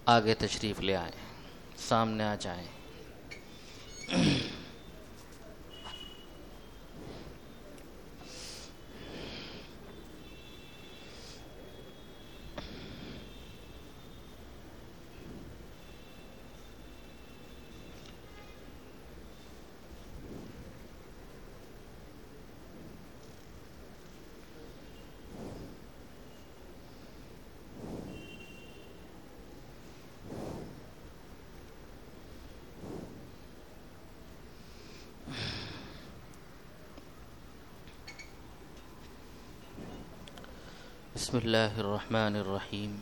آگے تشریف لے آئیں، سامنے آ جائیں۔ بسم اللہ الرحمن الرحیم۔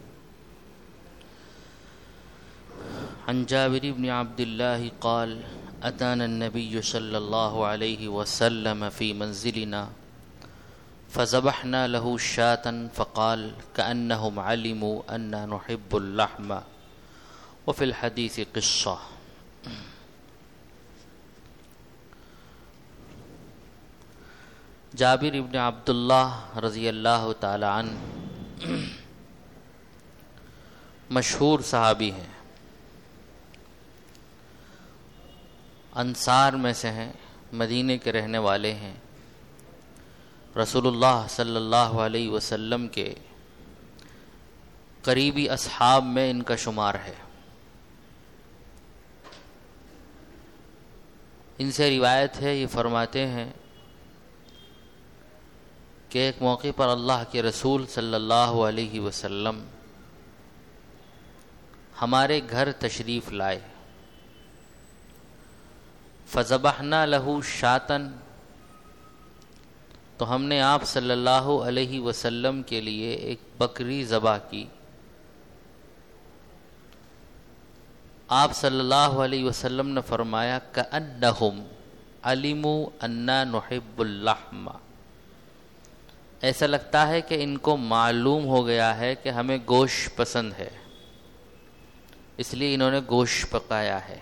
عن جابر بن عبد الله قال أتانا النبي صلى الله عليه وسلم في منزلنا فذبحنا له شاة فقال كأنهم علموا أننا نحب اللحم وفي الحديث قصة۔ جابر ابن عبداللہ رضی اللہ تعالی عنہ مشہور صحابی ہیں، انصار میں سے ہیں، مدینے کے رہنے والے ہیں، رسول اللہ صلی اللہ علیہ وسلم کے قریبی اصحاب میں ان کا شمار ہے۔ ان سے روایت ہے، یہ فرماتے ہیں کہ ایک موقع پر اللہ کے رسول صلی اللہ علیہ وسلم ہمارے گھر تشریف لائے، فذبحنا لہ شاۃ، تو ہم نے آپ صلی اللہ علیہ وسلم کے لیے ایک بکری ذبح کی۔ آپ صلی اللہ علیہ وسلم نے فرمایا کأنہم علموا انا نحب اللحم، ایسا لگتا ہے کہ ان کو معلوم ہو گیا ہے کہ ہمیں گوشت پسند ہے، اس لیے انہوں نے گوشت پکایا ہے۔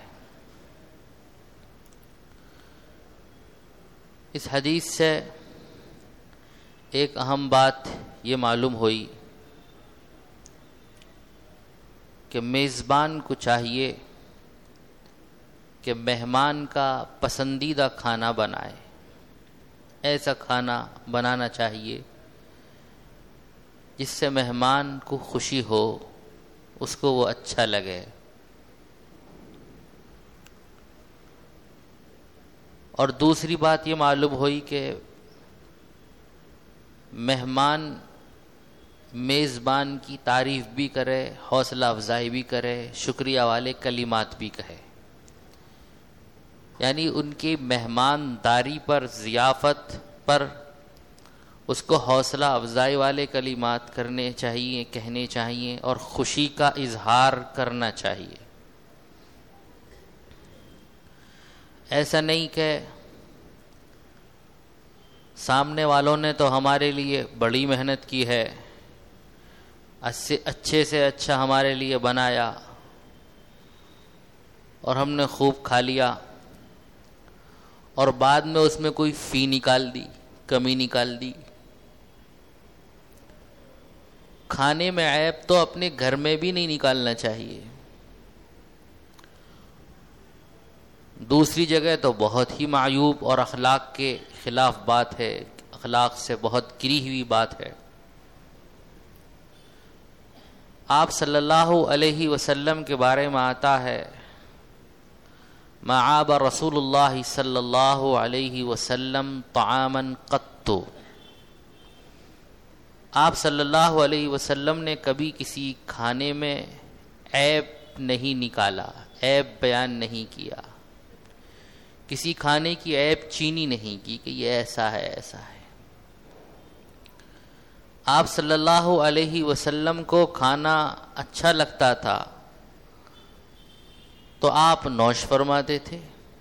اس حدیث سے ایک اہم بات یہ معلوم ہوئی کہ میزبان کو چاہیے کہ مہمان کا پسندیدہ کھانا بنائے، ایسا کھانا بنانا چاہیے جس سے مہمان کو خوشی ہو، اس کو وہ اچھا لگے۔ اور دوسری بات یہ معلوم ہوئی کہ مہمان میزبان کی تعریف بھی کرے، حوصلہ افزائی بھی کرے، شکریہ والے کلمات بھی کہے، یعنی ان کی مہمانداری پر، ضیافت پر اس کو حوصلہ افزائی والے کلمات کرنے چاہیے، کہنے چاہیے، اور خوشی کا اظہار کرنا چاہیے۔ ایسا نہیں کہ سامنے والوں نے تو ہمارے لیے بڑی محنت کی ہے، اچھے سے اچھا ہمارے لیے بنایا اور ہم نے خوب کھا لیا، اور بعد میں اس میں کوئی فی نکال دی، کمی نکال دی۔ کھانے میں عیب تو اپنے گھر میں بھی نہیں نکالنا چاہیے، دوسری جگہ تو بہت ہی معیوب اور اخلاق کے خلاف بات ہے، اخلاق سے بہت گری ہوئی بات ہے۔ آپ صلی اللہ علیہ وسلم کے بارے میں آتا ہے ما عاب رسول اللہ صلی اللہ علیہ وسلم طعاما قط، آپ صلی اللہ علیہ وسلم نے کبھی کسی کھانے میں عیب نہیں نکالا، عیب بیان نہیں کیا، کسی کھانے کی عیب چینی نہیں کی کہ یہ ایسا ہے ایسا ہے۔ آپ صلی اللہ علیہ وسلم کو کھانا اچھا لگتا تھا تو آپ نوش فرماتے تھے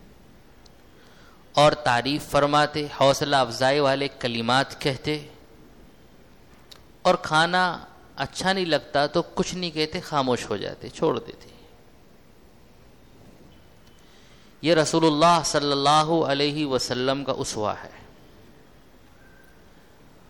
اور تعریف فرماتے، حوصلہ افزائی والے کلمات کہتے، اور کھانا اچھا نہیں لگتا تو کچھ نہیں کہتے، خاموش ہو جاتے، چھوڑ دیتے۔ یہ رسول اللہ صلی اللہ علیہ وسلم کا اسوہ ہے۔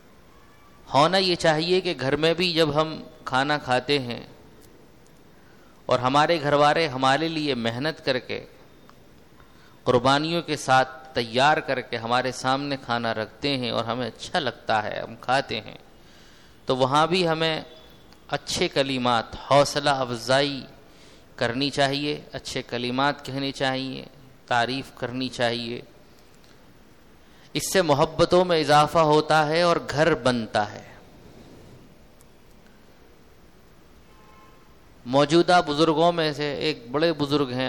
ہونا یہ چاہیے کہ گھر میں بھی جب ہم کھانا کھاتے ہیں اور ہمارے گھر والے ہمارے لیے محنت کر کے قربانیوں کے ساتھ تیار کر کے ہمارے سامنے کھانا رکھتے ہیں اور ہمیں اچھا لگتا ہے، ہم کھاتے ہیں، تو وہاں بھی ہمیں اچھے کلمات، حوصلہ افزائی کرنی چاہیے، اچھے کلمات کہنے چاہیے، تعریف کرنی چاہیے۔ اس سے محبتوں میں اضافہ ہوتا ہے اور گھر بنتا ہے۔ موجودہ بزرگوں میں سے ایک بڑے بزرگ ہیں،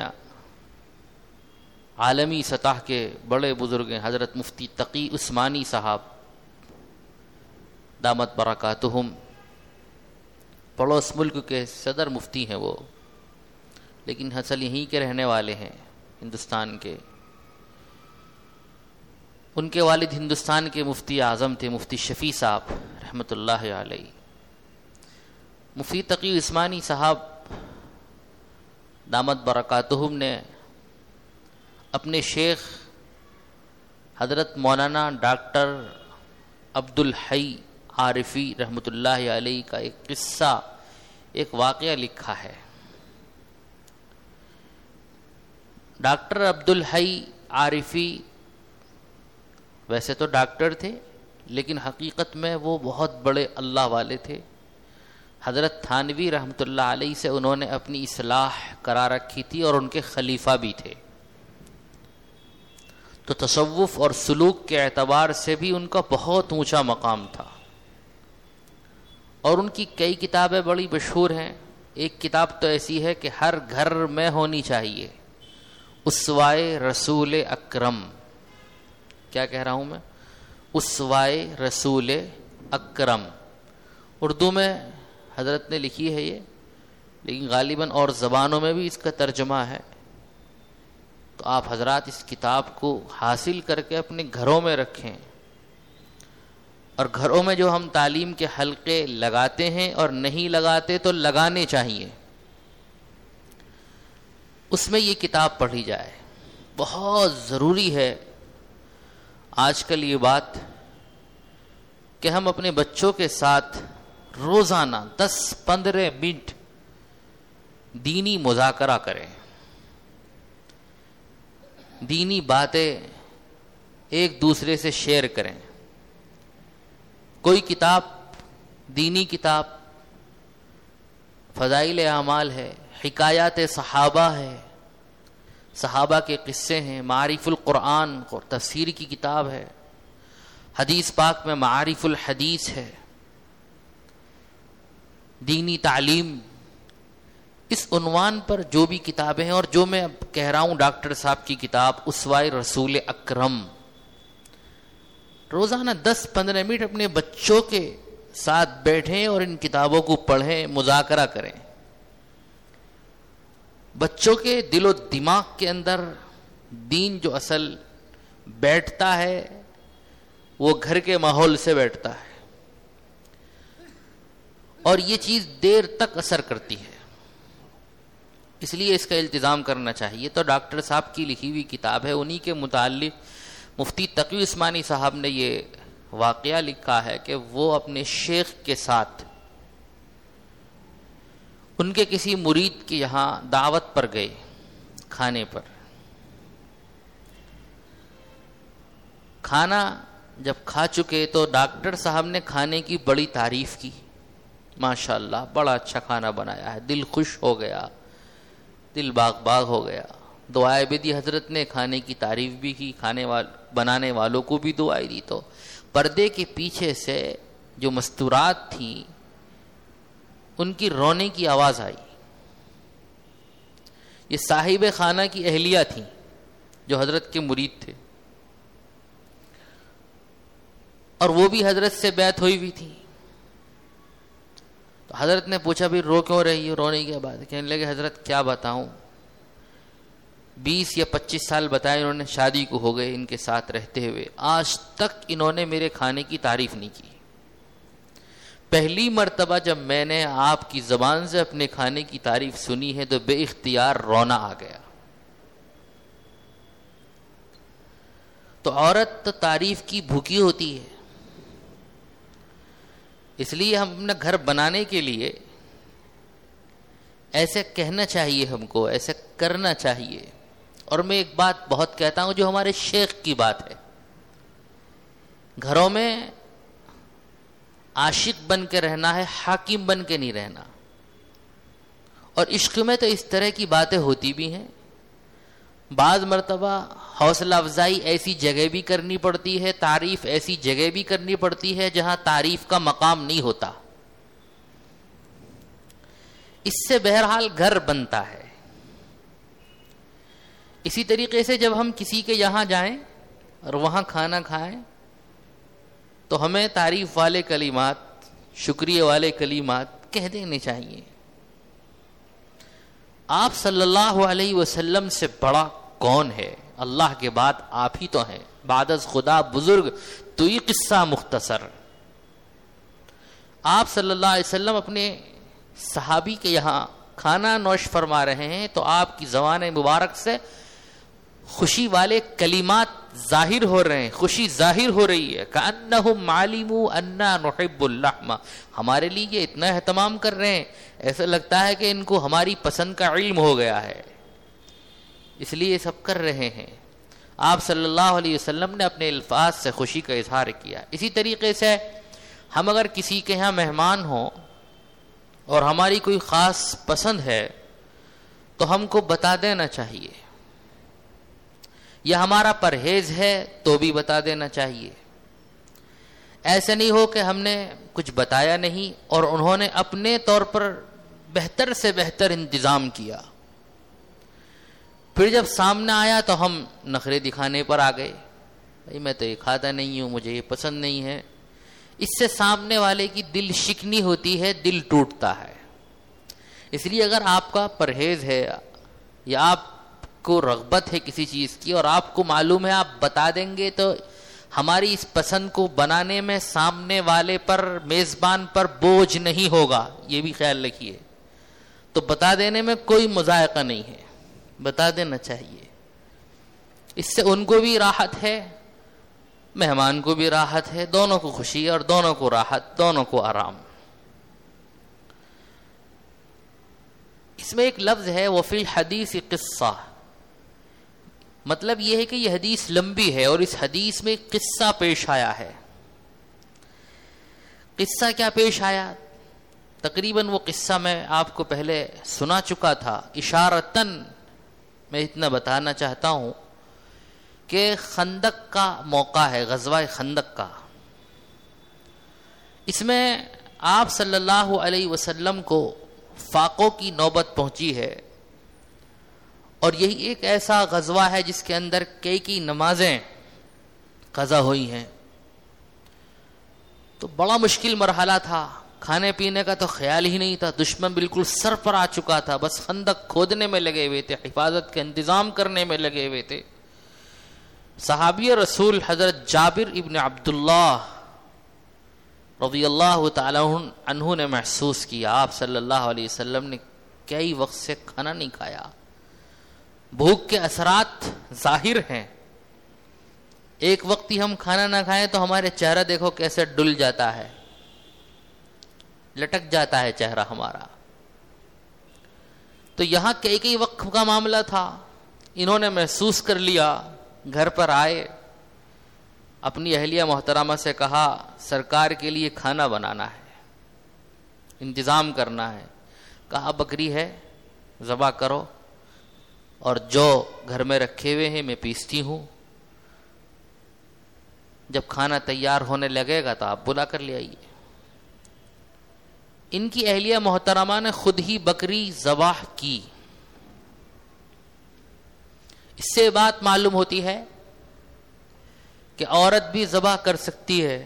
عالمی سطح کے بڑے بزرگ ہیں، حضرت مفتی تقی عثمانی صاحب دامت برکاتہم، پڑوس ملک کے صدر مفتی ہیں وہ، لیکن اصل یہیں کے رہنے والے ہیں، ہندوستان کے۔ ان کے والد ہندوستان کے مفتی اعظم تھے، مفتی شفیع صاحب رحمۃ اللہ علیہ۔ مفتی تقی عثمانی صاحب دامت برکاتہم نے اپنے شیخ حضرت مولانا ڈاکٹر عبدالحی عارفی رحمۃ اللہ علیہ کا ایک قصہ، ایک واقعہ لکھا ہے۔ ڈاکٹر عبدالحی عارفی ویسے تو ڈاکٹر تھے، لیکن حقیقت میں وہ بہت بڑے اللہ والے تھے۔ حضرت تھانوی رحمۃ اللہ علیہ سے انہوں نے اپنی اصلاح کرا رکھی تھی اور ان کے خلیفہ بھی تھے، تو تصوف اور سلوک کے اعتبار سے بھی ان کا بہت اونچا مقام تھا، اور ان کی کئی کتابیں بڑی مشہور ہیں۔ ایک کتاب تو ایسی ہے کہ ہر گھر میں ہونی چاہیے، اسوائے رسول اکرم۔ کیا کہہ رہا ہوں میں؟ اسوائے رسول اکرم۔ اردو میں حضرت نے لکھی ہے یہ، لیکن غالباً اور زبانوں میں بھی اس کا ترجمہ ہے، تو آپ حضرات اس کتاب کو حاصل کر کے اپنے گھروں میں رکھیں، اور گھروں میں جو ہم تعلیم کے حلقے لگاتے ہیں اور نہیں لگاتے تو لگانے چاہیے، اس میں یہ کتاب پڑھی جائے۔ بہت ضروری ہے آج کل یہ بات کہ ہم اپنے بچوں کے ساتھ روزانہ 10-15 منٹ دینی مذاکرہ کریں، دینی باتیں ایک دوسرے سے شیئر کریں۔ کوئی کتاب، دینی کتاب، فضائل اعمال ہے، حکایات صحابہ ہے، صحابہ کے قصے ہیں، معارف القرآن تفسیر کی کتاب ہے، حدیث پاک میں معارف الحدیث ہے، دینی تعلیم، اس عنوان پر جو بھی کتابیں ہیں، اور جو میں اب کہہ رہا ہوں ڈاکٹر صاحب کی کتاب اسوائے رسول اکرم، روزانہ 10-15 منٹ اپنے بچوں کے ساتھ بیٹھیں اور ان کتابوں کو پڑھیں، مذاکرہ کریں۔ بچوں کے دل و دماغ کے اندر دین جو اصل بیٹھتا ہے وہ گھر کے ماحول سے بیٹھتا ہے، اور یہ چیز دیر تک اثر کرتی ہے، اس لیے اس کا التزام کرنا چاہیے۔ تو ڈاکٹر صاحب کی لکھی ہوئی کتاب ہے، انہی کے متعلق مفتی تقی عثمانی صاحب نے یہ واقعہ لکھا ہے کہ وہ اپنے شیخ کے ساتھ ان کے کسی مرید کے یہاں دعوت پر گئے، کھانے پر۔ کھانا جب کھا چکے تو ڈاکٹر صاحب نے کھانے کی بڑی تعریف کی، ماشاءاللہ بڑا اچھا کھانا بنایا ہے، دل خوش ہو گیا، دل باغ باغ ہو گیا۔ دعائیں بھی دی حضرت نے، کھانے کی تعریف بھی کی، بنانے والوں کو بھی دعائیں دی۔ تو پردے کے پیچھے سے جو مستورات تھیں ان کی رونے کی آواز آئی۔ یہ صاحب خانہ کی اہلیہ تھیں جو حضرت کے مرید تھے، اور وہ بھی حضرت سے بیعت ہوئی ہوئی تھی۔ تو حضرت نے پوچھا بھی رو کیوں رہی ہو؟ رونے کے بعد کہنے لگے حضرت کیا بتاؤں، 20 یا 25 سال بتائے انہوں نے، شادی کو ہو گئے ان کے ساتھ رہتے ہوئے، آج تک انہوں نے میرے کھانے کی تعریف نہیں کی۔ پہلی مرتبہ جب میں نے آپ کی زبان سے اپنے کھانے کی تعریف سنی ہے تو بے اختیار رونا آ گیا۔ تو عورت تعریف کی بھوکی ہوتی ہے، اس لیے ہم اپنا گھر بنانے کے لیے ایسے کہنا چاہیے ہم کو، ایسے کرنا چاہیے. اور میں ایک بات بہت کہتا ہوں جو ہمارے شیخ کی بات ہے، گھروں میں عاشق بن کے رہنا ہے، حاکم بن کے نہیں رہنا. اور عشق میں تو اس طرح کی باتیں ہوتی بھی ہیں. بعض مرتبہ حوصلہ افزائی ایسی جگہ بھی کرنی پڑتی ہے، تعریف ایسی جگہ بھی کرنی پڑتی ہے جہاں تعریف کا مقام نہیں ہوتا. اس سے بہرحال گھر بنتا ہے. اسی طریقے سے جب ہم کسی کے یہاں جائیں اور وہاں کھانا کھائیں تو ہمیں تعریف والے کلمات، شکریہ والے کلمات کہہ دینے چاہیے. آپ صلی اللہ علیہ وسلم سے بڑا کون ہے؟ اللہ کے بعد آپ ہی تو ہیں، بعد از خدا بزرگ تو یہ قصہ مختصر. آپ صلی اللہ علیہ وسلم اپنے صحابی کے یہاں کھانا نوش فرما رہے ہیں تو آپ کی زبان مبارک سے خوشی والے کلمات ظاہر ہو رہے ہیں، خوشی ظاہر ہو رہی ہے. کأنہم علموا انا نحب اللحم، ہمارے لیے یہ اتنا اہتمام کر رہے ہیں، ایسا لگتا ہے کہ ان کو ہماری پسند کا علم ہو گیا ہے، اس لیے یہ سب کر رہے ہیں. آپ صلی اللہ علیہ وسلم نے اپنے الفاظ سے خوشی کا اظہار کیا. اسی طریقے سے ہم اگر کسی کے یہاں مہمان ہوں اور ہماری کوئی خاص پسند ہے تو ہم کو بتا دینا چاہیے، یا ہمارا پرہیز ہے تو بھی بتا دینا چاہیے. ایسے نہیں ہو کہ ہم نے کچھ بتایا نہیں اور انہوں نے اپنے طور پر بہتر سے بہتر انتظام کیا، پھر جب سامنے آیا تو ہم نخرے دکھانے پر آ گئے، بھائی میں تو یہ کھاتا نہیں ہوں، مجھے یہ پسند نہیں ہے. اس سے سامنے والے کی دل شکنی ہوتی ہے، دل ٹوٹتا ہے. اس لیے اگر آپ کا پرہیز ہے یا آپ کو رغبت ہے کسی چیز کی اور آپ کو معلوم ہے آپ بتا دیں گے تو ہماری اس پسند کو بنانے میں سامنے والے پر، میزبان پر بوجھ نہیں ہوگا، یہ بھی خیال رکھیے. تو بتا دینے میں کوئی مذائقہ نہیں ہے، بتا دینا چاہیے. اس سے ان کو بھی راحت ہے، مہمان کو بھی راحت ہے، دونوں کو خوشی اور دونوں کو راحت، دونوں کو آرام. اس میں ایک لفظ ہے وفی الحدیث قصہ، مطلب یہ ہے کہ یہ حدیث لمبی ہے اور اس حدیث میں ایک قصہ پیش آیا ہے. قصہ کیا پیش آیا؟ تقریباً وہ قصہ میں آپ کو پہلے سنا چکا تھا. اشارتاً میں اتنا بتانا چاہتا ہوں کہ خندق کا موقع ہے، غزوہ خندق کا. اس میں آپ صلی اللہ علیہ وسلم کو فاقوں کی نوبت پہنچی ہے، اور یہی ایک ایسا غزوہ ہے جس کے اندر کئی نمازیں قضا ہوئی ہیں. تو بڑا مشکل مرحلہ تھا، کھانے پینے کا تو خیال ہی نہیں تھا، دشمن بالکل سر پر آ چکا تھا، بس خندق کھودنے میں لگے ہوئے تھے، حفاظت کا انتظام کرنے میں لگے ہوئے تھے. صحابی رسول حضرت جابر ابن عبداللہ رضی اللہ تعالی عنہ نے محسوس کیا آپ صلی اللہ علیہ وسلم نے کئی وقت سے کھانا نہیں کھایا، بھوک کے اثرات ظاہر ہیں. ایک وقت ہی ہم کھانا نہ کھائیں تو ہمارے چہرہ دیکھو کیسے ڈل جاتا ہے، لٹک جاتا ہے چہرہ ہمارا. تو یہاں کئی وقت کا معاملہ تھا. انہوں نے محسوس کر لیا، گھر پر آئے، اپنی اہلیہ محترمہ سے کہا سرکار کے لیے کھانا بنانا ہے، انتظام کرنا ہے. کہا بکری ہے ذبح کرو، اور جو گھر میں رکھے ہوئے ہیں میں پیستی ہوں، جب کھانا تیار ہونے لگے گا تو آپ بلا کر لے آئیے. ان کی اہلیہ محترمہ نے خود ہی بکری ذبح کی. اس سے بات معلوم ہوتی ہے کہ عورت بھی ذبح کر سکتی ہے.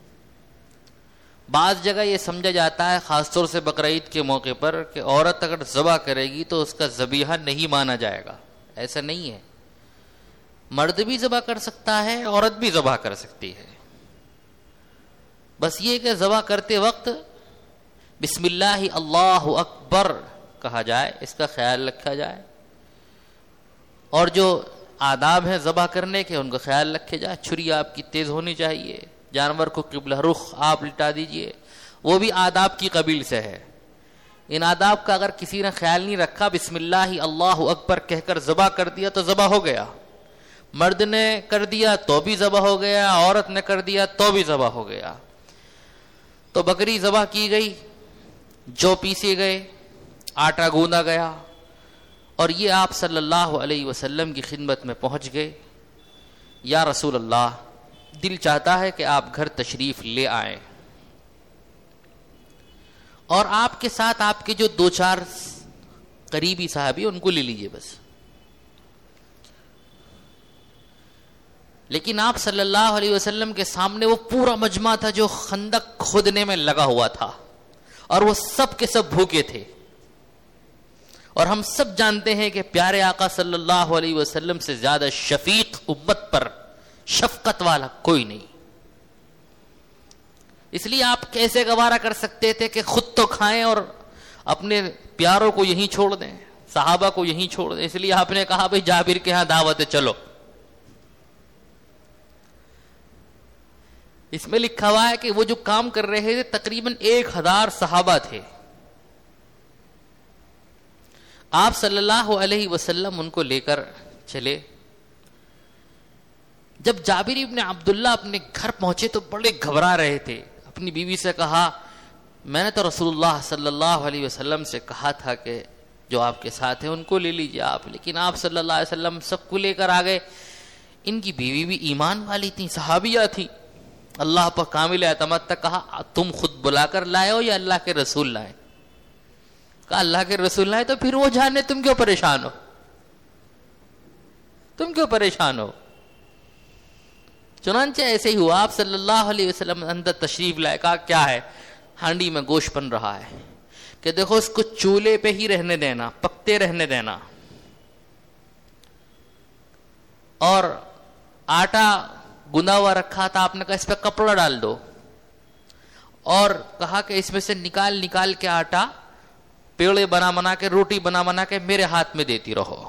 بعض جگہ یہ سمجھا جاتا ہے خاص طور سے بقرعید کے موقع پر کہ عورت اگر ذبح کرے گی تو اس کا ذبیحہ نہیں مانا جائے گا. ایسا نہیں ہے، مرد بھی ذبح کر سکتا ہے، عورت بھی ذبح کر سکتی ہے. بس یہ کہ ذبح کرتے وقت بسم اللہ اللہ اکبر کہا جائے، اس کا خیال رکھا جائے، اور جو آداب ہیں ذبح کرنے کے ان کا خیال رکھے جائے. چھری آپ کی تیز ہونی چاہیے، جانور کو قبلہ رخ آپ لٹا دیجئے، وہ بھی آداب کی قبیل سے ہے. ان آداب کا اگر کسی نے خیال نہیں رکھا، بسم اللہ اللہ اکبر کہہ کر ذبح کر دیا تو ذبح ہو گیا، مرد نے کر دیا تو بھی ذبح ہو گیا، عورت نے کر دیا تو بھی ذبح ہو گیا۔ تو بکری ذبح کی گئی، جو پیسے گئے، آٹا گوندا گیا، اور یہ آپ صلی اللہ علیہ وسلم کی خدمت میں پہنچ گئے۔ یا رسول اللہ، دل چاہتا ہے کہ آپ گھر تشریف لے آئیں، اور آپ کے ساتھ آپ کے جو 2-4 قریبی صحابی ان کو لے لیجئے بس۔ لیکن آپ صلی اللہ علیہ وسلم کے سامنے وہ پورا مجمع تھا جو خندق کھودنے میں لگا ہوا تھا، اور وہ سب کے سب بھوکے تھے، اور ہم سب جانتے ہیں کہ پیارے آقا صلی اللہ علیہ وسلم سے زیادہ شفیق امت پر شفقت والا کوئی نہیں۔ اس لیے آپ کیسے گوارا کر سکتے تھے کہ خود تو کھائیں اور اپنے پیاروں کو یہیں چھوڑ دیں، صحابہ کو یہیں چھوڑ دیں؟ اس لیے آپ نے کہا بھئی جابر کے ہاں دعوت ہے، چلو۔ اس میں لکھا ہوا ہے کہ وہ جو کام کر رہے تھے تقریباً 1000 صحابہ تھے۔ آپ صلی اللہ علیہ وسلم ان کو لے کر چلے۔ جب جابر ابن عبداللہ اپنے گھر پہنچے تو بڑے گھبرا رہے تھے۔ اپنی بیوی سے کہا، میں نے تو رسول اللہ صلی اللہ علیہ وسلم سے کہا تھا کہ جو آپ کے ساتھ ہیں ان کو لے لیجیے آپ، لیکن آپ صلی اللہ علیہ وسلم سب کو لے کر آ گئے۔ ان کی بیوی بھی ایمان والی تھی، صحابیہ تھی، اللہ پر کامل اعتماد تک۔ کہا تم خود بلا کر لائے ہو یا اللہ کے رسول لائے؟ کہا اللہ کے رسول لائے۔ تو پھر وہ جانے، تم کیوں پریشان ہو؟ تم کیوں پریشان ہو؟ چنانچہ ایسے ہی ہوا، آپ صلی اللہ علیہ وسلم اندر تشریف لائے۔ کہا کیا ہے؟ ہانڈی میں گوشت بن رہا ہے، کہ دیکھو اس کو چولہے پہ ہی رہنے دینا، پکتے رہنے دینا، اور آٹا گنا ہوا رکھا تھا، آپ نے کہا اس پہ کپڑا ڈال دو، اور کہا کہ اس میں سے نکال نکال کے آٹا پیڑے بنا کے، روٹی بنا کے میرے ہاتھ میں دیتی رہو۔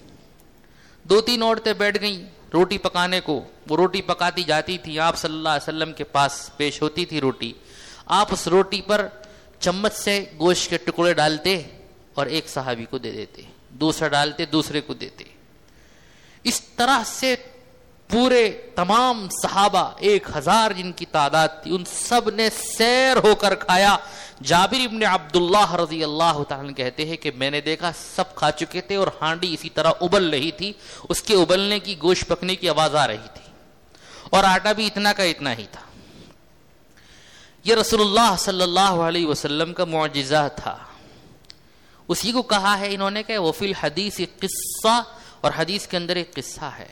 2-3 عورتیں بیٹھ گئیں روٹی پکانے کو، وہ روٹی پکاتی جاتی تھی، آپ صلی اللہ علیہ وسلم کے پاس پیش ہوتی تھی روٹی، آپ اس روٹی پر چمچ سے گوشت کے ٹکڑے ڈالتے اور ایک صحابی کو دے دیتے، دوسرا ڈالتے دوسرے کو دیتے۔ اس طرح سے پورے تمام صحابہ 1000 جن کی تعداد تھی، ان سب نے سیر ہو کر کھایا۔ جابر ابن عبداللہ رضی اللہ تعالیٰ کہتے ہیں کہ میں نے دیکھا سب کھا چکے تھے، اور ہانڈی اسی طرح ابل رہی تھی، اس کے ابلنے کی، گوشت پکنے کی آواز آ رہی تھی، اور آٹا بھی اتنا کا اتنا ہی تھا۔ یہ رسول اللہ صلی اللہ علیہ وسلم کا معجزہ تھا۔ اسی کو کہا ہے انہوں نے کہ وفی الحدیث قصہ، اور حدیث کے اندر ایک قصہ ہے۔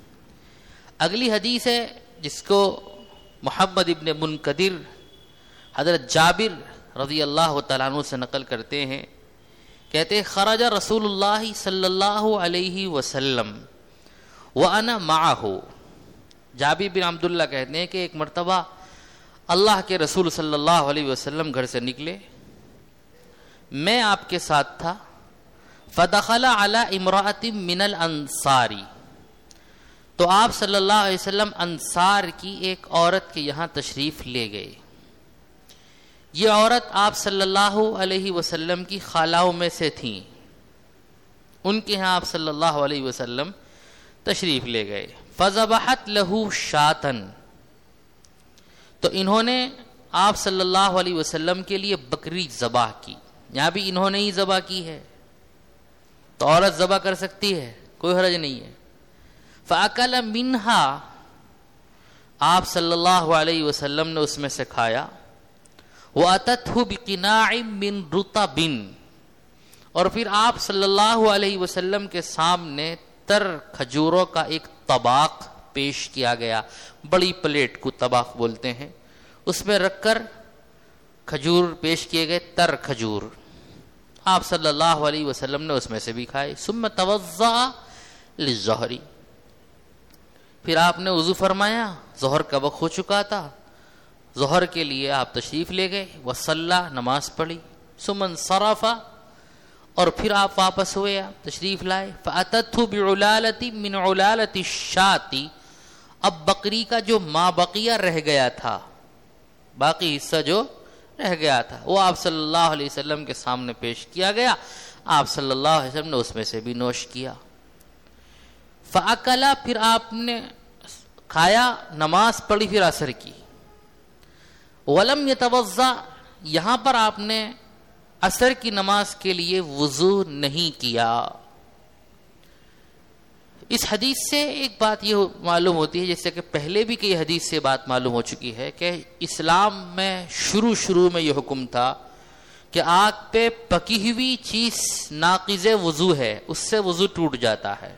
اگلی حدیث ہے جس کو محمد ابن منقدر حضرت جابر رضی اللہ تعالیٰ عنہ سے نقل کرتے ہیں، کہتے خرج رسول اللہ صلی اللہ علیہ وسلم وانا معہ۔ جابر بن عبداللہ کہتے ہیں کہ ایک مرتبہ اللہ کے رسول صلی اللہ علیہ وسلم گھر سے نکلے، میں آپ کے ساتھ تھا۔ فدخل علی امرأۃ من الانصار، تو آپ صلی اللہ علیہ وسلم انصار کی ایک عورت کے یہاں تشریف لے گئے۔ یہ عورت آپ صلی اللہ علیہ وسلم کی خالاؤں میں سے تھیں، ان کے یہاں آپ صلی اللہ علیہ وسلم تشریف لے گئے۔ فذبحت لہ شاتن، تو انہوں نے آپ صلی اللہ علیہ وسلم کے لیے بکری ذبح کی۔ یہاں بھی انہوں نے ہی ذبح کی ہے، تو عورت ذبح کر سکتی ہے، کوئی حرج نہیں ہے۔ فَأَكَلَ مِنْهَا، آپ صلی اللہ علیہ وسلم نے اس میں سے کھایا۔ وَأَتَتْهُ بِقِنَاعٍ مِّن رُطَبٍ، اور پھر آپ صلی اللہ علیہ وسلم کے سامنے تر کھجوروں کا ایک طباق پیش کیا گیا، بڑی پلیٹ کو طباق بولتے ہیں، اس میں رکھ کر کھجور پیش کیے گئے، تر کھجور۔ آپ صلی اللہ علیہ وسلم نے اس میں سے بھی کھائے۔ ثم توضأ للظہر، پھر آپ نے وضو فرمایا، ظہر کا وقت ہو چکا تھا، ظہر کے لیے آپ تشریف لے گئے، وصلی، نماز پڑھی۔ ثم انصرف، اور پھر آپ واپس ہوئے، آپ تشریف لائے۔ فأتته بعلالة من علالة الشاة، اب بکری کا جو ما بقیہ رہ گیا تھا، باقی حصہ جو رہ گیا تھا، وہ آپ صلی اللہ علیہ وسلم کے سامنے پیش کیا گیا، آپ صلی اللہ علیہ وسلم نے اس میں سے بھی نوش کیا. فَأَكَلَ، پھر آپ نے کھایا، نماز پڑھی، پھر عصر کی. وَلَمْ يَتَوَضَّأْ، یہاں پر آپ نے عصر کی نماز کے لیے وضو نہیں کیا. اس حدیث سے ایک بات یہ معلوم ہوتی ہے، جیسے کہ پہلے بھی کئی حدیث سے بات معلوم ہو چکی ہے، کہ اسلام میں شروع میں یہ حکم تھا کہ آگ پہ پکی ہوئی چیز ناقض وضو ہے، اس سے وضو ٹوٹ جاتا ہے.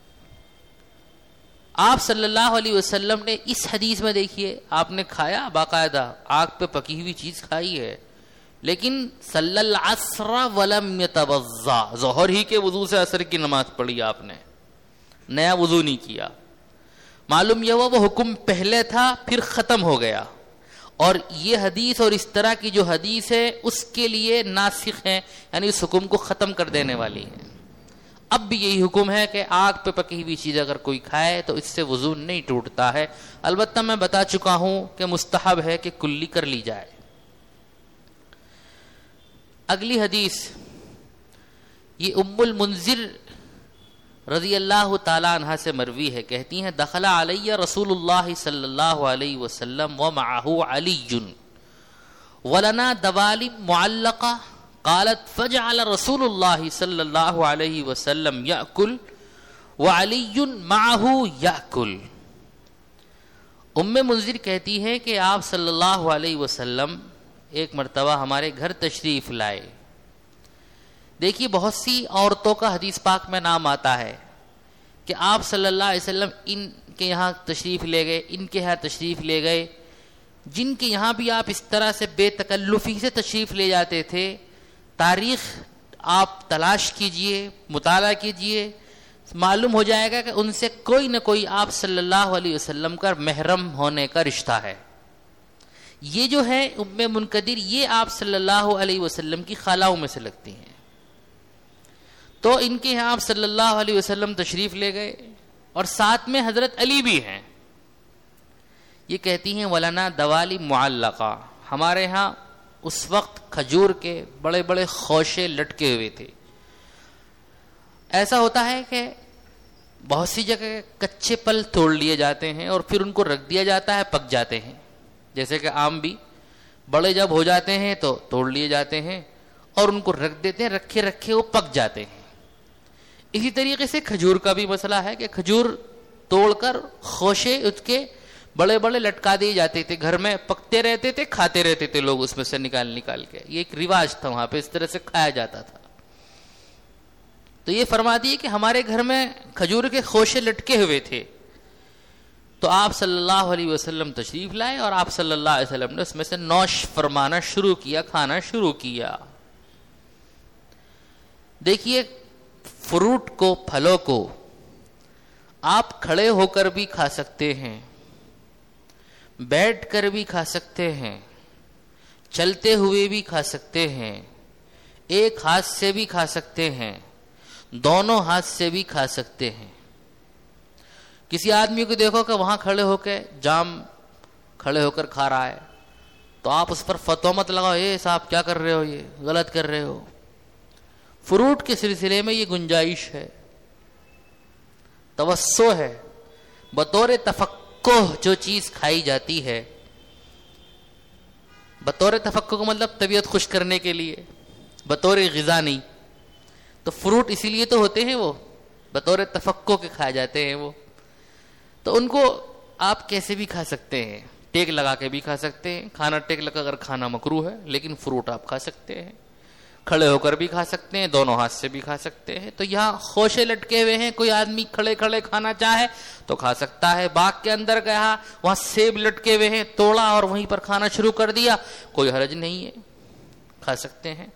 آپ صلی اللہ علیہ وسلم نے اس حدیث میں دیکھیے، آپ نے کھایا، باقاعدہ آگ پہ پکی ہوئی چیز کھائی ہے، لیکن صلی العصر ولم یتوضا، ظہر ہی کے وضو سے عصر کی نماز پڑھی آپ نے، نیا وضو نہیں کیا. معلوم یہ ہوا وہ حکم پہلے تھا، پھر ختم ہو گیا، اور یہ حدیث اور اس طرح کی جو حدیث ہے اس کے لیے ناسخ ہے، یعنی اس حکم کو ختم کر دینے والی ہے. اب بھی یہی حکم ہے کہ آگ پہ پکی ہوئی چیز اگر کوئی کھائے تو اس سے وضو نہیں ٹوٹتا ہے. البتہ میں بتا چکا ہوں کہ مستحب ہے کہ کلی کر لی جائے. اگلی حدیث یہ ام المنذر رضی اللہ تعالی عنہ سے مروی ہے، کہتی ہیں دخل علی رسول اللہ صلی اللہ علیہ وسلم ومعہ علی ولنا دوالب معلقہ قالت فجعل رسول اللہ صلی اللہ علیہ وسلم یأکل وعلی معہ یأکل. ام منذر کہتی ہے کہ آپ صلی اللہ علیہ وسلم ایک مرتبہ ہمارے گھر تشریف لائے. دیکھیے بہت سی عورتوں کا حدیث پاک میں نام آتا ہے کہ آپ صلی اللہ علیہ وسلم ان کے یہاں تشریف لے گئے، ان کے یہاں تشریف لے گئے. جن کے یہاں بھی آپ اس طرح سے بے تکلفی سے تشریف لے جاتے تھے، تاریخ آپ تلاش کیجئے، مطالعہ کیجئے، معلوم ہو جائے گا کہ ان سے کوئی نہ کوئی آپ صلی اللہ علیہ وسلم کا محرم ہونے کا رشتہ ہے. یہ جو ہے ام منقدر، یہ آپ صلی اللہ علیہ وسلم کی خالوں میں سے لگتی ہیں. تو ان کے یہاں آپ صلی اللہ علیہ وسلم تشریف لے گئے اور ساتھ میں حضرت علی بھی ہیں. یہ کہتی ہیں ولنا دوالی معلقہ، ہمارے ہاں اس وقت کھجور کے بڑے بڑے خوشے لٹکے ہوئے تھے. ایسا ہوتا ہے کہ بہت سی جگہ کچے پل توڑ لیے جاتے ہیں اور پھر ان کو رکھ دیا جاتا ہے، پک جاتے ہیں. جیسے کہ آم بھی بڑے جب ہو جاتے ہیں تو توڑ لیے جاتے ہیں اور ان کو رکھ دیتے ہیں، رکھے رکھے وہ پک جاتے ہیں. اسی طریقے سے کھجور کا بھی مسئلہ ہے کہ کھجور توڑ کر خوشے اس کے بڑے بڑے لٹکا دیے جاتے تھے، گھر میں پکتے رہتے تھے، کھاتے رہتے تھے لوگ اس میں سے نکال کے. یہ ایک رواج تھا وہاں پہ، اس طرح سے کھایا جاتا تھا. تو یہ فرما دیے کہ ہمارے گھر میں کھجور کے خوشے لٹکے ہوئے تھے، تو آپ صلی اللہ علیہ وسلم تشریف لائے اور آپ صلی اللہ علیہ وسلم نے اس میں سے نوش فرمانا شروع کیا، کھانا شروع کیا. دیکھیے فروٹ کو، پھلوں کو آپ کھڑے ہو کر بھی کھا سکتے ہیں، بیٹھ کر بھی کھا سکتے ہیں، چلتے ہوئے بھی کھا سکتے ہیں، ایک ہاتھ سے بھی کھا سکتے ہیں، دونوں ہاتھ سے بھی کھا سکتے ہیں. کسی آدمی کو دیکھو کہ وہاں کھڑے ہو کے جام کھڑے ہو کر کھا رہا ہے تو آپ اس پر فتویٰ مت لگاؤ، اے صاحب کیا کر رہے ہو، یہ غلط کر رہے ہو. فروٹ کے سلسلے میں یہ گنجائش ہے، توسع ہے. بطور تفقہ جو چیز کھائی جاتی ہے، بطور تفقہ کا مطلب طبیعت خوش کرنے کے لیے، بطور غذا نہیں. تو فروٹ اسی لیے تو ہوتے ہیں، وہ بطور تفقہ کے کھائے جاتے ہیں. وہ تو ان کو آپ کیسے بھی کھا سکتے ہیں، ٹیک لگا کے بھی کھا سکتے ہیں. کھانا ٹیک لگا کر کھانا مکروہ ہے، لیکن فروٹ آپ کھا سکتے ہیں، کھڑے ہو کر بھی کھا سکتے ہیں، دونوں ہاتھ سے بھی کھا سکتے ہیں. تو یہاں خوشے لٹکے ہوئے ہیں، کوئی آدمی کھڑے کھڑے کھانا چاہے تو کھا سکتا ہے. باغ کے اندر گیا، وہاں سیب لٹکے ہوئے ہیں، توڑا اور وہیں پر کھانا شروع کر دیا، کوئی حرج نہیں ہے، کھا سکتے ہیں.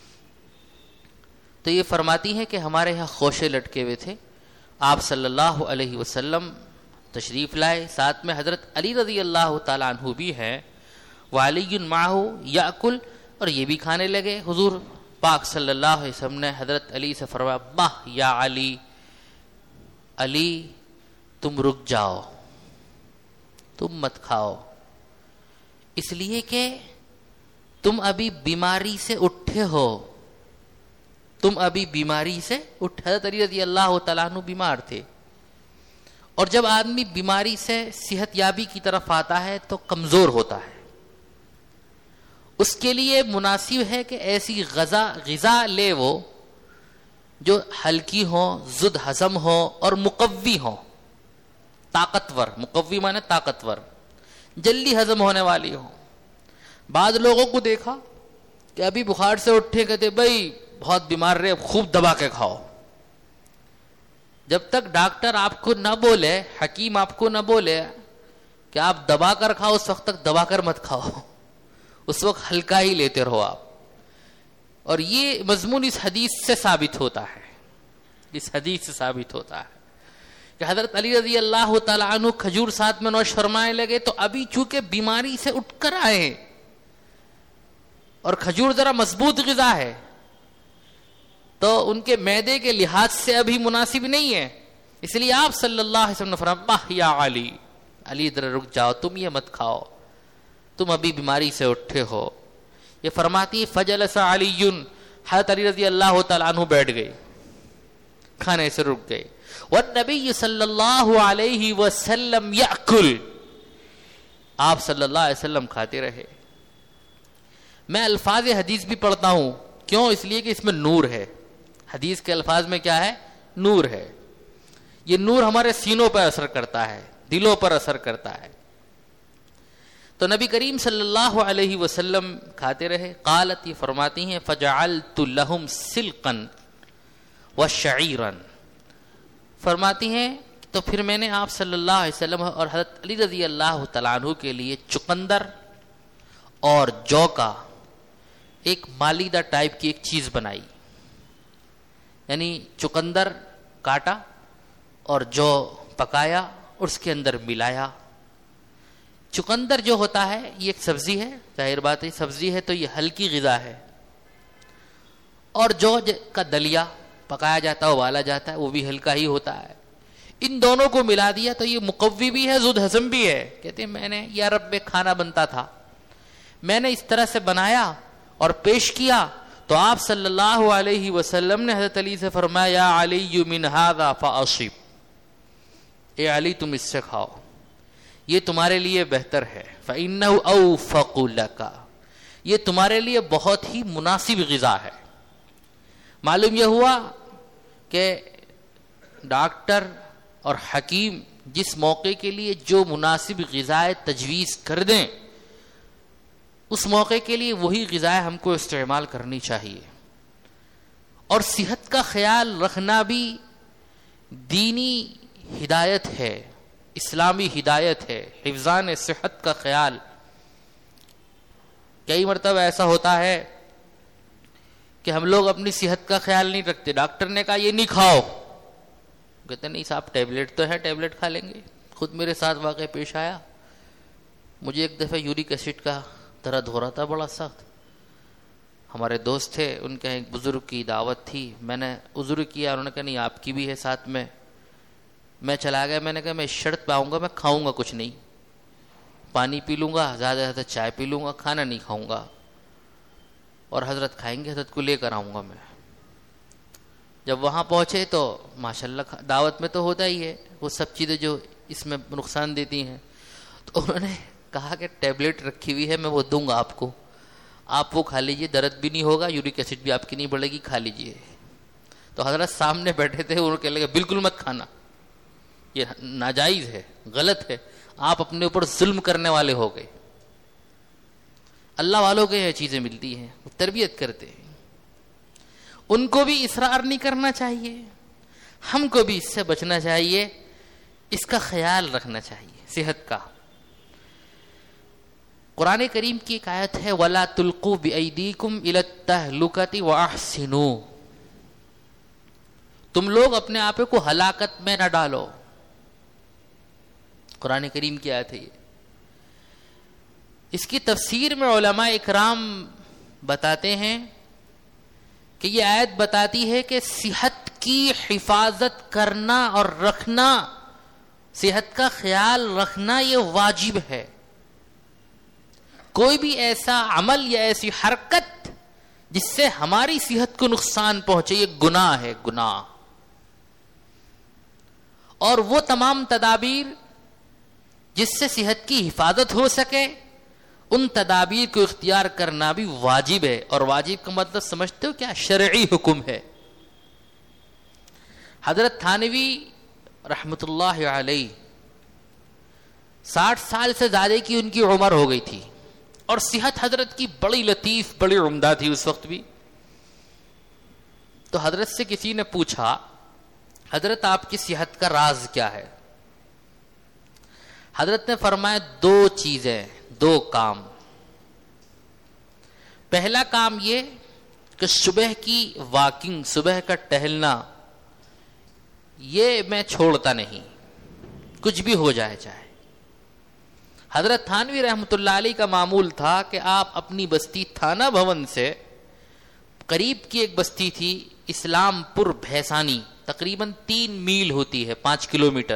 تو یہ فرماتی ہے کہ ہمارے یہاں خوشے لٹکے ہوئے تھے، آپ صلی اللہ علیہ وسلم تشریف لائے، ساتھ میں حضرت علی رضی اللہ تعالیٰ عنہ بھی ہیں، وعلی معہ یأکل، اور یہ بھی کھانے لگے. حضور پاک صلی اللہ علیہ وسلم نے حضرت علی سے فرمایا ماہ یا علی، علی تم رک جاؤ، تم مت کھاؤ، اس لیے کہ تم ابھی بیماری سے اٹھے ہو، تم ابھی بیماری سے اٹھے. حضرت علی رضی اللہ تعالیٰ عنہ بیمار تھے، اور جب آدمی بیماری سے صحت یابی کی طرف آتا ہے تو کمزور ہوتا ہے. اس کے لیے مناسب ہے کہ ایسی غذا لے وہ جو ہلکی ہو، زد ہضم ہو اور مقوی ہو، طاقتور. مقوی مانے طاقتور، جلدی ہضم ہونے والی ہو. بعض لوگوں کو دیکھا کہ ابھی بخار سے اٹھے، کہتے بھائی بہت بیمار رہے، خوب دبا کے کھاؤ. جب تک ڈاکٹر آپ کو نہ بولے، حکیم آپ کو نہ بولے کہ آپ دبا کر کھاؤ، اس وقت تک دبا کر مت کھاؤ، اس وقت ہلکا ہی لیتے رہو آپ. اور یہ مضمون اس حدیث سے ثابت ہوتا ہے، اس حدیث سے ثابت ہوتا ہے کہ حضرت علی رضی اللہ تعالیٰ عنہ کھجور ساتھ میں نوش فرمائے لگے، تو ابھی چونکہ بیماری سے اٹھ کر آئے، اور کھجور ذرا مضبوط غذا ہے تو ان کے معدے کے لحاظ سے ابھی مناسب نہیں ہے، اس لیے آپ صلی اللہ علیہ وسلم نے فرمایا یا علی، علی ذرا رک جاؤ، تم یہ مت کھاؤ، تم ابھی بیماری سے اٹھے ہو. یہ فرماتی فجلس علی، حضرت علی رضی اللہ تعالیٰ عنہ بیٹھ گئے، کھانے سے رک گئے. والنبی صلی اللہ علیہ وسلم یأکل، آپ صلی اللہ علیہ وسلم کھاتے رہے. میں الفاظ حدیث بھی پڑھتا ہوں، کیوں؟ اس لیے کہ اس میں نور ہے. حدیث کے الفاظ میں کیا ہے؟ نور ہے. یہ نور ہمارے سینوں پر اثر کرتا ہے، دلوں پر اثر کرتا ہے. تو نبی کریم صلی اللہ علیہ وسلم کھاتے رہے. قالت، یہ فرماتی ہیں فجعلت لهم سلقا وشعیرا، فرماتی ہیں تو پھر میں نے آپ صلی اللہ علیہ وسلم اور حضرت علی رضی اللہ تعالیٰ عنہ کے لیے چقندر اور جو کا ایک مالیدہ ٹائپ کی ایک چیز بنائی. یعنی چقندر کاٹا اور جو پکایا اور اس کے اندر ملایا. چقندر جو ہوتا ہے یہ ایک سبزی ہے، ظاہر بات ہے سبزی ہے تو یہ ہلکی غذا ہے، اور جو کا دلیا پکایا جاتا ہے، ابالا جاتا ہے، وہ بھی ہلکا ہی ہوتا ہے. ان دونوں کو ملا دیا تو یہ مقوی بھی ہے، ذو ہضم بھی ہے. کہتے ہیں میں نے یا رب میں کھانا بنتا تھا، میں نے اس طرح سے بنایا اور پیش کیا تو آپ صلی اللہ علیہ وسلم نے حضرت علی سے فرمایا یا علی من ھذا فاصب، اے علی تم اس سے کھاؤ، یہ تمہارے لیے بہتر ہے. فإنہ اوفق لک، یہ تمہارے لیے بہت ہی مناسب غذا ہے. معلوم یہ ہوا کہ ڈاکٹر اور حکیم جس موقع کے لیے جو مناسب غذائیں تجویز کر دیں، اس موقع کے لیے وہی غذائیں ہم کو استعمال کرنی چاہیے. اور صحت کا خیال رکھنا بھی دینی ہدایت ہے، اسلامی ہدایت ہے. حفظان صحت کا خیال. کئی مرتبہ ایسا ہوتا ہے کہ ہم لوگ اپنی صحت کا خیال نہیں رکھتے. ڈاکٹر نے کہا یہ نہیں کھاؤ، کہتے نہیں صاحب ٹیبلٹ تو ہے، ٹیبلٹ کھا لیں گے. خود میرے ساتھ واقعہ پیش آیا. مجھے ایک دفعہ یورک ایسڈ کا درد ہو رہا تھا بڑا سخت. ہمارے دوست تھے، ان کے ایک بزرگ کی دعوت تھی، میں نے عذر کیا، انہوں نے کہا نہیں آپ کی بھی ہے ساتھ میں. میں چلا گیا. میں نے کہا میں اس شرط پہ آؤں گا، میں کھاؤں گا کچھ نہیں، پانی پی لوں گا، زیادہ سے زیادہ چائے پی لوں گا، کھانا نہیں کھاؤں گا، اور حضرت کھائیں گے، حضرت کو لے کر آؤں گا میں. جب وہاں پہنچے تو ماشاءاللہ دعوت میں تو ہوتا ہی ہے وہ سب چیزیں جو اس میں نقصان دیتی ہیں. تو انہوں نے کہا کہ ٹیبلٹ رکھی ہوئی ہے، میں وہ دوں گا آپ کو، آپ وہ کھا لیجئے، درد بھی نہیں ہوگا، یورک ایسڈ بھی آپ کی نہیں بڑھے گی، کھا لیجئے. تو حضرت سامنے بیٹھے تھے، انہوں نے کہنے لگے بالکل مت کھانا، یہ ناجائز ہے، غلط ہے، آپ اپنے اوپر ظلم کرنے والے ہو گئے. اللہ والوں کے یہ چیزیں ملتی ہیں، وہ تربیت کرتے ہیں، ان کو بھی اصرار نہیں کرنا چاہیے، ہم کو بھی اس سے بچنا چاہیے، اس کا خیال رکھنا چاہیے صحت کا. قرآن کریم کی ایک آیت ہے وَلَا تُلْقُوا بِأَيْدِيكُمْ إِلَى التَّهْلُكَةِ وَأَحْسِنُوا، تم لوگ اپنے آپ کو ہلاکت میں نہ ڈالو. قرآن کریم کی آیت ہے یہ. اس کی تفسیر میں علماء اکرام بتاتے ہیں کہ یہ آیت بتاتی ہے کہ صحت کی حفاظت کرنا اور رکھنا، صحت کا خیال رکھنا یہ واجب ہے. کوئی بھی ایسا عمل یا ایسی حرکت جس سے ہماری صحت کو نقصان پہنچے، یہ گناہ ہے، گناہ. اور وہ تمام تدابیر جس سے صحت کی حفاظت ہو سکے، ان تدابیر کو اختیار کرنا بھی واجب ہے. اور واجب کا مطلب سمجھتے ہو کیا؟ شرعی حکم ہے. حضرت تھانوی رحمت اللہ علیہ 60 سال سے زیادہ کی ان کی عمر ہو گئی تھی، اور صحت حضرت کی بڑی لطیف، بڑی عمدہ تھی اس وقت بھی. تو حضرت سے کسی نے پوچھا، حضرت آپ کی صحت کا راز کیا ہے؟ حضرت نے فرمایا 2 چیزیں، 2 کام. پہلا کام یہ کہ صبح کی واکنگ، صبح کا ٹہلنا، یہ میں چھوڑتا نہیں، کچھ بھی ہو جائے چاہے. حضرت تھانوی رحمت اللہ علیہ کا معمول تھا کہ آپ اپنی بستی تھانہ بھون سے قریب کی ایک بستی تھی اسلام پور بھیسانی، تقریباً 3 میل ہوتی ہے، 5 کلومیٹر.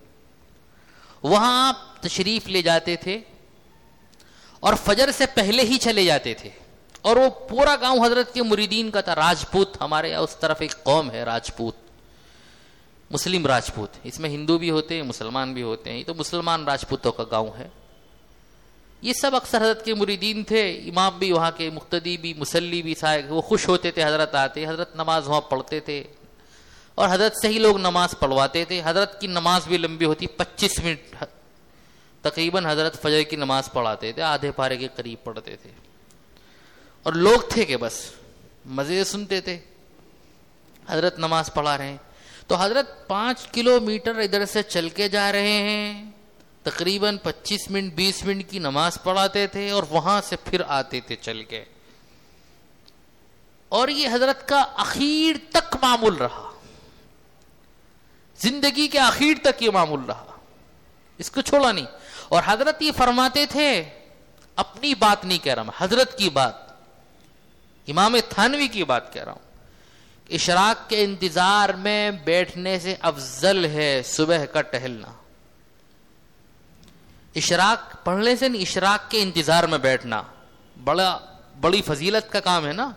وہاں آپ تشریف لے جاتے تھے اور فجر سے پہلے ہی چلے جاتے تھے. اور وہ پورا گاؤں حضرت کے مریدین کا تھا. راجپوت، ہمارے یہاں اس طرف ایک قوم ہے راجپوت، مسلم راجپوت. اس میں ہندو بھی ہوتے ہیں، مسلمان بھی ہوتے ہیں. یہ تو مسلمان راجپوتوں کا گاؤں ہے. یہ سب اکثر حضرت کے مریدین تھے. امام بھی وہاں کے، مقتدی بھی، مسلی بھی، وہ خوش ہوتے تھے حضرت آتے. حضرت نماز وہاں پڑھتے تھے اور حضرت سے ہی لوگ نماز پڑھواتے تھے. حضرت کی نماز بھی لمبی ہوتی، 25 منٹ تقریباً حضرت فجر کی نماز پڑھاتے تھے، آدھے پارے کے قریب پڑھتے تھے. اور لوگ تھے کہ بس مزے سنتے تھے حضرت نماز پڑھا رہے ہیں. تو حضرت 5 کلومیٹر ادھر سے چل کے جا رہے ہیں، تقریباً 25 منٹ 20 منٹ کی نماز پڑھاتے تھے اور وہاں سے پھر آتے تھے چل کے. اور یہ حضرت کا اخیر تک معمول رہا، زندگی کے اخیر تک یہ معمول رہا، اس کو چھوڑا نہیں. اور حضرت یہ فرماتے تھے، اپنی بات نہیں کہہ رہا میں، حضرت کی بات، امام تھانوی کی بات کہہ رہا ہوں. اشراق کے انتظار میں بیٹھنے سے افضل ہے صبح کا ٹہلنا. اشراق پڑھنے سے نہیں، اشراق کے انتظار میں بیٹھنا بڑی فضیلت کا کام ہے نا.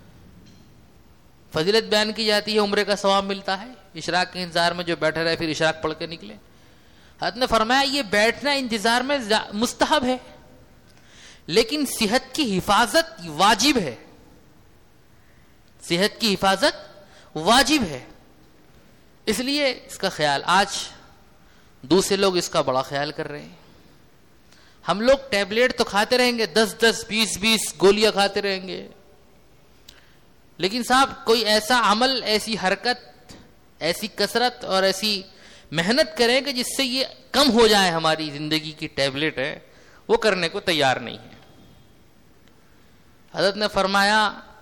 فضیلت بیان کی جاتی ہے، عمرے کا ثواب ملتا ہے. اشراق کے انتظار میں جو بیٹھے رہے پھر اشراق پڑھ کے نکلے. حضرت نے فرمایا یہ بیٹھنا انتظار میں مستحب ہے، لیکن صحت کی حفاظت واجب ہے. صحت کی حفاظت واجب ہے. اس لیے اس کا خیال آج دوسرے لوگ اس کا بڑا خیال کر رہے ہیں. ہم لوگ ٹیبلیٹ تو کھاتے رہیں گے، 10 20 گولیاں کھاتے رہیں گے، لیکن صاحب کوئی ایسا عمل، ایسی حرکت، ایسی کثرت اور ایسی محنت کریں کہ جس سے یہ کم ہو جائے ہماری زندگی کی ٹیبلیٹ ہے، وہ کرنے کو تیار نہیں ہے. حضرت نے فرمایا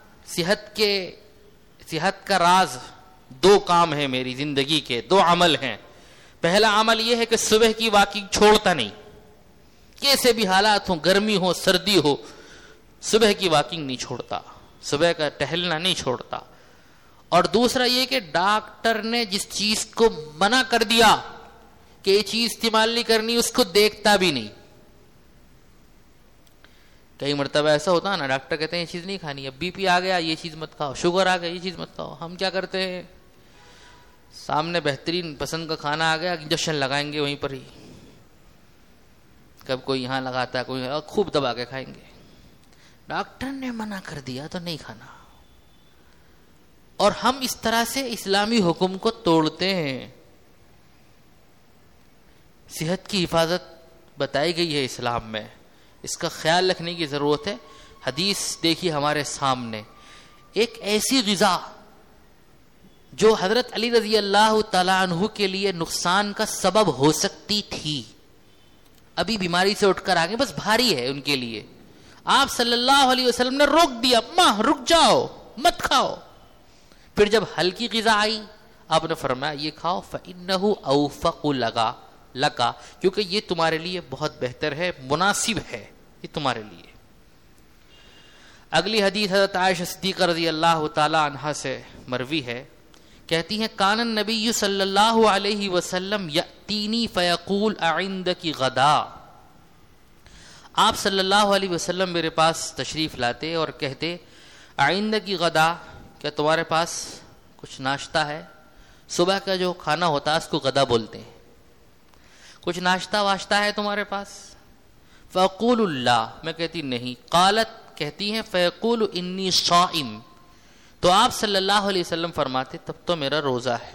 صحت کا راز 2 کام ہیں میری زندگی کے، 2 عمل ہیں. پہلا عمل یہ ہے کہ صبح کی واکنگ چھوڑتا نہیں، کیسے بھی حالات ہوں، گرمی ہو سردی ہو، صبح کی واکنگ نہیں چھوڑتا، صبح کا ٹہلنا نہیں چھوڑتا. اور دوسرا یہ کہ ڈاکٹر نے جس چیز کو منع کر دیا کہ یہ چیز استعمال نہیں کرنی، اس کو دیکھتا بھی نہیں. کئی مرتبہ ایسا ہوتا ہے نا، ڈاکٹر کہتے ہیں یہ چیز نہیں کھانی، اب بی پی آ گیا یہ چیز مت کھاؤ، شوگر آ گیا یہ چیز مت کھاؤ. ہم کیا کرتے ہیں، سامنے بہترین پسند کا کھانا آ گیا، انجیکشن لگائیں گے وہیں پر ہی. کب کوئی یہاں لگاتا ہے، کوئی خوب دبا کے کھائیں گے. ڈاکٹر نے منع کر دیا تو نہیں کھانا. اور ہم اس طرح سے اسلامی حکم کو توڑتے ہیں. صحت کی حفاظت بتائی گئی ہے اسلام میں، اس کا خیال رکھنے کی ضرورت ہے. حدیث دیکھیے ہمارے سامنے، ایک ایسی غذا جو حضرت علی رضی اللہ تعالیٰ عنہ کے لیے نقصان کا سبب ہو سکتی تھی، ابھی بیماری سے اٹھ کر آگے، بس بھاری ہے ان کے لیے، آپ صلی اللہ علیہ وسلم نے روک دیا، ماں رک جاؤ مت کھاؤ. پھر جب ہلکی غذا آئی آپ نے فرمایا یہ کھاؤ، فَإِنَّهُ أَوْفَقُ لَكَ، کیونکہ یہ تمہارے لیے بہت بہتر ہے، مناسب ہے یہ تمہارے لیے. اگلی حدیث حضرت عائشہ صدیقہ رضی اللہ تعالی عنہا سے مروی ہے، کہتی ہیں کان النبی صلی اللہ علیہ وسلم یأتینی فیقول اعندک غدا. آپ صلی اللہ علیہ وسلم میرے پاس تشریف لاتے اور کہتے آئندگی غدا، کیا تمہارے پاس کچھ ناشتہ ہے؟ صبح کا جو کھانا ہوتا ہے اس کو غدا بولتے ہیں. کچھ ناشتہ واشتہ ہے تمہارے پاس؟ فَأَقُولُ اللَّهِ، میں کہتی نہیں. قالت، کہتی ہیں فَيَقُولُ إِنِّي صَائِمٌ، تو آپ صلی اللہ علیہ وسلم فرماتے تب تو میرا روزہ ہے.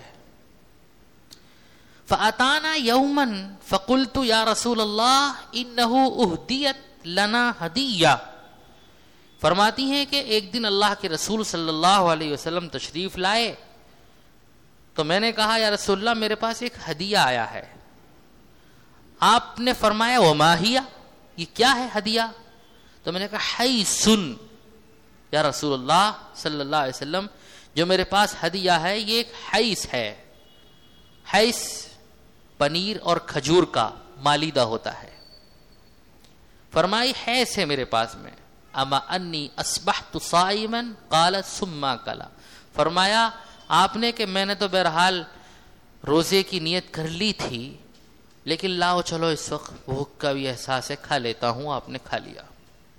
فَأَتَانَا يَوْمًا فَقُلْتُ يَا رَسُولَ اللَّهِ إِنَّهُ أُهْدِيَتْ لَنَا هَدِيَّةٌ، فرماتی ہیں کہ ایک دن اللہ کے رسول صلی اللہ علیہ وسلم تشریف لائے تو میں نے کہا یا رسول اللہ میرے پاس ایک ہدیہ آیا ہے. آپ نے فرمایا وما ہی، یہ کیا ہے ہدیہ؟ تو میں نے کہا حیثن، یا رسول اللہ صلی اللہ علیہ وسلم جو میرے پاس ہدیہ ہے یہ ایک حیث ہے. حیث پنیر اور کھجور کا مالیدہ ہوتا ہے. فرمائی حیث ہے میرے پاس میں. اما انی اصبحت صائما قال ثم کلا، فرمایا آپ نے کہ میں نے تو بہرحال روزے کی نیت کر لی تھی لیکن لاؤ چلو اس وقت بھوک کا بھی احساس ہے، کھا لیتا ہوں. آپ نے کھا لیا.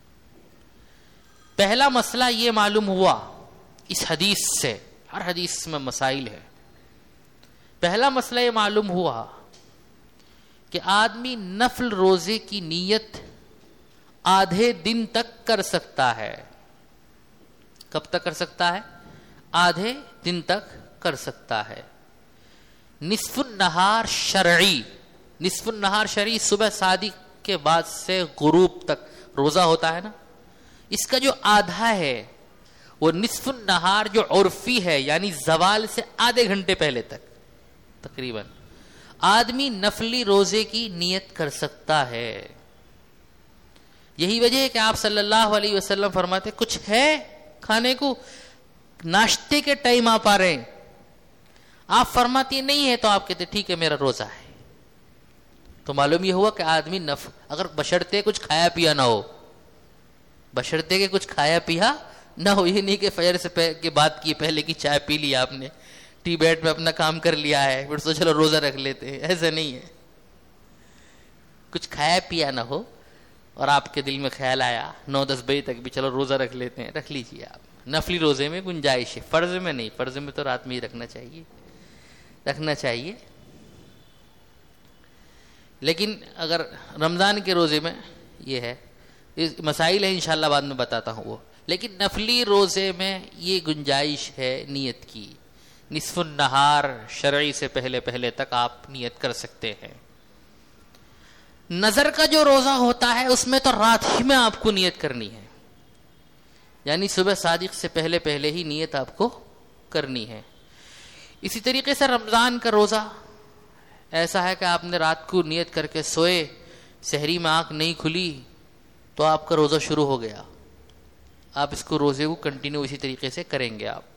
پہلا مسئلہ یہ معلوم ہوا اس حدیث سے، ہر حدیث میں مسائل ہے. پہلا مسئلہ یہ معلوم ہوا کہ آدمی نفل روزے کی نیت آدھے دن تک کر سکتا ہے. کب تک کر سکتا ہے؟ آدھے دن تک کر سکتا ہے. نصف النہار شرعی، نصف النہار شرعی صبح صادق کے بعد سے غروب تک روزہ ہوتا ہے نا، اس کا جو آدھا ہے وہ نصف النہار جو عرفی ہے یعنی زوال سے آدھے گھنٹے پہلے تک تقریباً آدمی نفلی روزے کی نیت کر سکتا ہے. یہی وجہ ہے کہ آپ صلی اللہ علیہ وسلم فرماتے کچھ ہے کھانے کو، ناشتے کے ٹائم آپ آ رہے ہیں، آپ فرماتی نہیں ہے تو آپ کہتے ٹھیک ہے میرا روزہ ہے. تو معلوم یہ ہوا کہ آدمی اگر بشرطے کچھ کھایا پیا نہ ہو، بشرطے کہ کچھ کھایا پیا نہ ہو، یہ نہیں کہ فجر سے کے بعد کی پہلے کی چائے پی لی آپ نے، ٹی بیڈ میں اپنا کام کر لیا ہے پھر تو چلو روزہ رکھ لیتے ہیں، ایسا نہیں ہے. کچھ کھایا پیا نہ ہو اور آپ کے دل میں خیال آیا 9-10 بجے تک بھی چلو روزہ رکھ لیتے ہیں، رکھ لیجیے آپ. نفلی روزے میں گنجائش ہے، فرض میں نہیں. فرض میں تو رات میں ہی رکھنا چاہیے. لیکن اگر رمضان کے روزے میں یہ ہے، مسائل ہے انشاءاللہ بعد میں بتاتا ہوں وہ. لیکن نفلی روزے میں یہ گنجائش ہے نیت کی. نصف النہار شرعی سے پہلے تک آپ نیت کر سکتے ہیں. نظر کا جو روزہ ہوتا ہے اس میں تو رات ہی میں آپ کو نیت کرنی ہے، یعنی صبح صادق سے پہلے ہی نیت آپ کو کرنی ہے. اسی طریقے سے رمضان کا روزہ ایسا ہے کہ آپ نے رات کو نیت کر کے سوئے، سحری میں آنکھ نہیں کھلی تو آپ کا روزہ شروع ہو گیا. آپ اس کو روزے کو کنٹینیو اسی طریقے سے کریں گے آپ.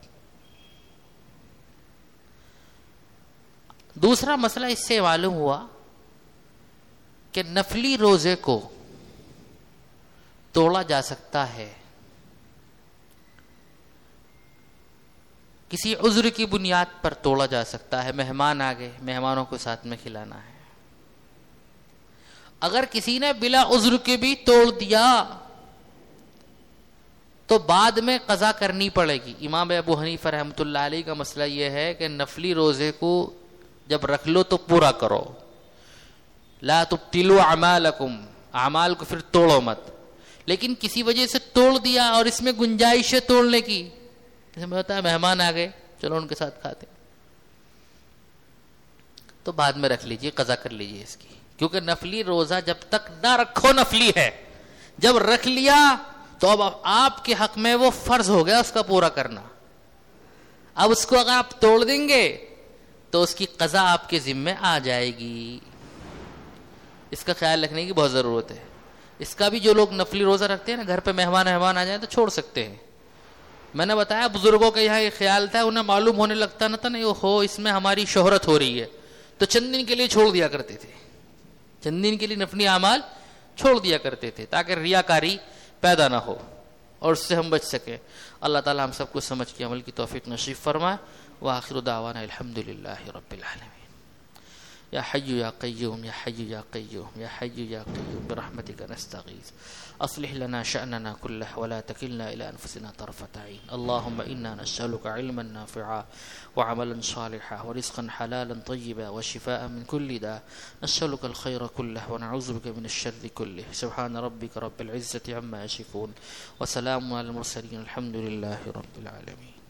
دوسرا مسئلہ اس سے معلوم ہوا کہ نفلی روزے کو توڑا جا سکتا ہے. کسی عذر کی بنیاد پر توڑا جا سکتا ہے. مہمان آ گئے، مہمانوں کو ساتھ میں کھلانا ہے. اگر کسی نے بلا عذر کے بھی توڑ دیا تو بعد میں قضا کرنی پڑے گی. امام ابو حنیفہ رحمۃ اللہ علیہ کا مسئلہ یہ ہے کہ نفلی روزے کو جب رکھ لو تو پورا کرو، لا تبطلوا اعمالکم، اعمال کو پھر توڑو مت. لیکن کسی وجہ سے توڑ دیا اور اس میں گنجائش ہے توڑنے کی، جیسے میں بتایا مہمان آ گئے چلو ان کے ساتھ کھاتے، تو بعد میں رکھ لیجئے، قضا کر لیجئے اس کی. کیونکہ نفلی روزہ جب تک نہ رکھو نفلی ہے، جب رکھ لیا تو اب آپ کے حق میں وہ فرض ہو گیا اس کا پورا کرنا. اب اس کو اگر آپ توڑ دیں گے تو اس کی قضا آپ کے ذمے آ جائے گی. اس کا خیال رکھنے کی بہت ضرورت ہے. اس کا بھی جو لوگ نفلی روزہ رکھتے ہیں نا، گھر پہ مہمان آ جائیں تو چھوڑ سکتے ہیں. میں نے بتایا بزرگوں کے یہاں یہ خیال تھا، انہیں معلوم ہونے لگتا نہ تھا نہیں ہو اس میں ہماری شہرت ہو رہی ہے تو چند دن کے لیے چھوڑ دیا کرتے تھے، چند دن کے لیے نفلی اعمال چھوڑ دیا کرتے تھے تاکہ ریاکاری پیدا نہ ہو اور اس سے ہم بچ سکیں. اللہ تعالی ہم سب کو سمجھ کے عمل کی توفیق نصیب فرمائے. وآخر دعوانا الحمدللہ رب العالمین. یا حی یا قیوم یا حی یا قیوم یا حی یا قیوم برحمتک نستغیث اصلح لنا شأننا كله ولا تكلنا إلى أنفسنا طرفة عين اللهم إنا نسألك علما نافعا وعملا صالحا ورزقا حلالا طيبا وشفاء من كل داء نسألك الخير كله ونعوذ بك من الشر كله سبحان ربك رب العزة عما يصفون وسلام على المرسلين الحمد لله رب العالمين.